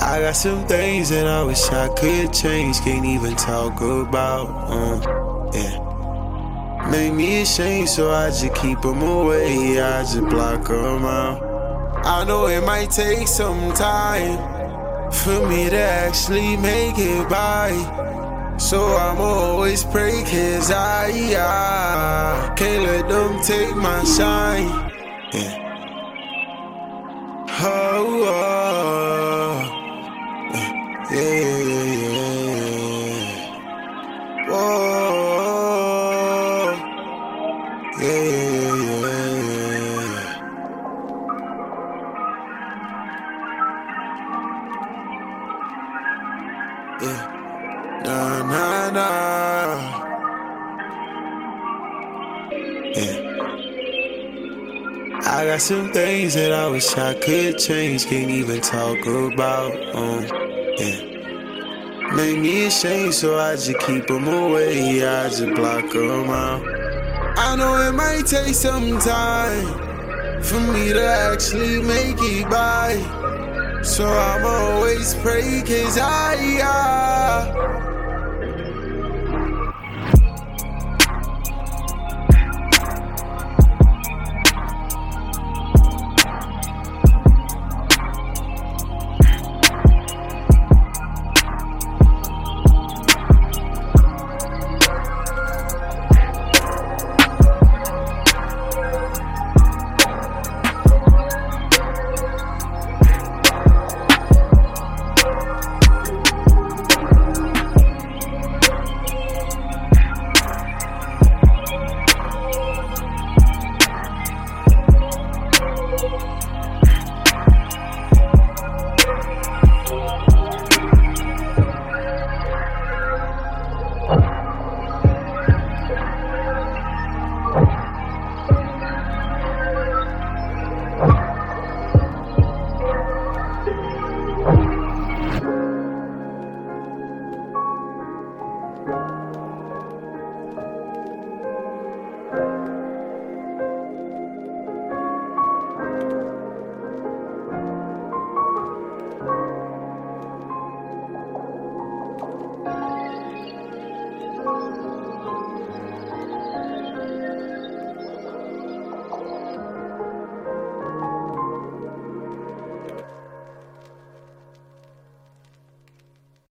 I got some things that I wish I could change, can't even talk about, yeah. Make me ashamed, so I just keep them away, I just block them out. I know it might take some time for me to actually make it by, so I'ma always pray, cause I can't let them take my shine, yeah. Oh, yeah, yeah, yeah. Whoa, yeah, yeah, yeah. Yeah, nah, nah, nah. Yeah. I got some things that I wish I could change, can't even talk about, yeah. Make me ashamed, so I just keep them away, I just block them out. I know it might take some time for me to actually make it by, so I'ma always pray, cause I